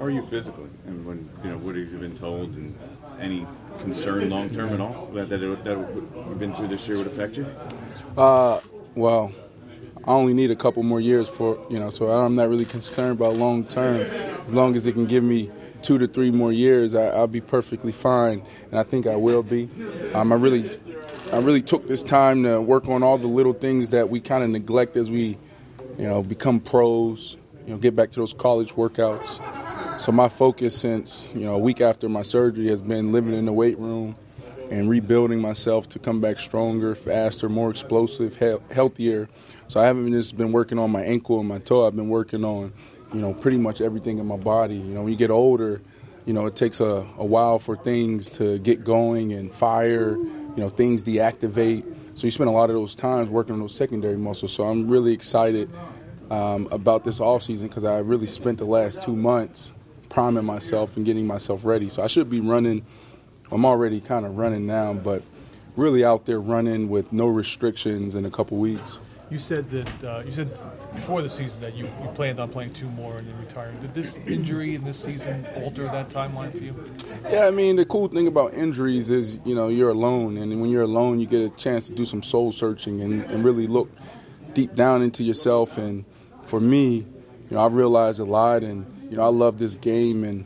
How are you physically? And what have you been told? And any concern long term at all that what you've been through this year would affect you? Well, I only need a couple more years so I'm not really concerned about long term. As long as it can give me 2 to 3 more years, I'll be perfectly fine, and I think I will be. I really took this time to work on all the little things that we kind of neglect as we, become pros. Get back to those college workouts. So my focus since a week after my surgery has been living in the weight room and rebuilding myself to come back stronger, faster, more explosive, healthier. So I haven't just been working on my ankle and my toe. I've been working on, pretty much everything in my body. When you get older, it takes a while for things to get going and fire, things deactivate. So you spend a lot of those times working on those secondary muscles. So I'm really excited about this offseason because I really spent the last 2 months priming myself and getting myself ready. So I should be running. I'm already kind of running now, but really out there running with no restrictions in a couple weeks. You said before the season that you planned on playing 2 more and then retiring. Did this injury in this season alter that timeline for you? Yeah, I mean, the cool thing about injuries is, you're alone. And when you're alone, you get a chance to do some soul searching and really look deep down into yourself. And for me, I've realized a lot, and, I love this game. And,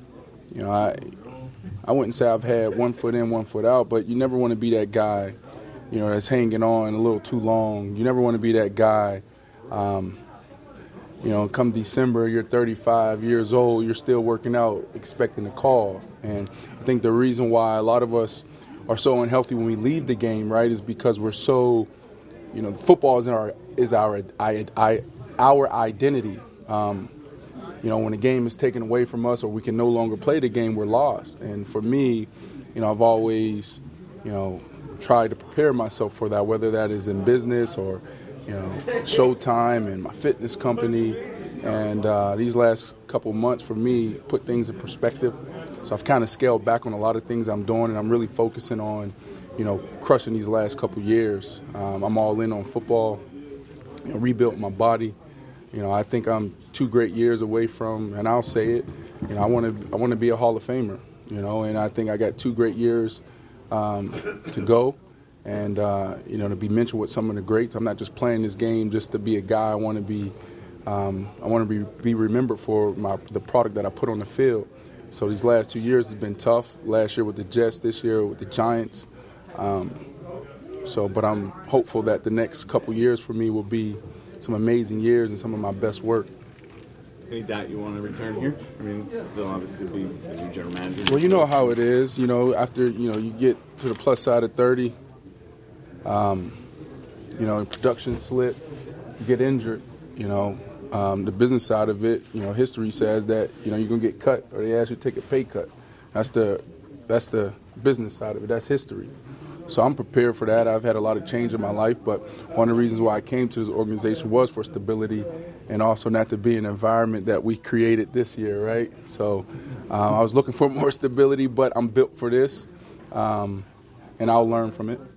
I wouldn't say I've had 1 foot in, 1 foot out, but you never want to be that guy, that's hanging on a little too long. You never want to be that guy, come December, you're 35 years old, you're still working out, expecting a call. And I think the reason why a lot of us are so unhealthy when we leave the game, right, is because we're so, football is our identity. When a game is taken away from us or we can no longer play the game, we're lost. And for me, I've always, tried to prepare myself for that, whether that is in business or, Showtime and my fitness company. And these last couple months for me put things in perspective. So I've kind of scaled back on a lot of things I'm doing, and I'm really focusing on, crushing these last couple years. I'm all in on football, rebuilt my body. I think I'm 2 great years away from, and I'll say it, I want to be a Hall of Famer, and I think I got 2 great years to go, and to be mentioned with some of the greats. I'm not just playing this game just to be a guy. I want to be remembered for the product that I put on the field. So these last 2 years has been tough. Last year with the Jets, this year with the Giants. But I'm hopeful that the next couple years for me will be some amazing years and some of my best work. Any doubt you want to return here? I mean, they'll obviously be the new general manager. Well, you know how it is. After you get to the plus side of 30, production slip, you get injured. The business side of it, history says that you're gonna get cut or they ask you to take a pay cut. That's the business side of it. That's history. So I'm prepared for that. I've had a lot of change in my life, but one of the reasons why I came to this organization was for stability and also not to be in an environment that we created this year, right? So I was looking for more stability, but I'm built for this, and I'll learn from it.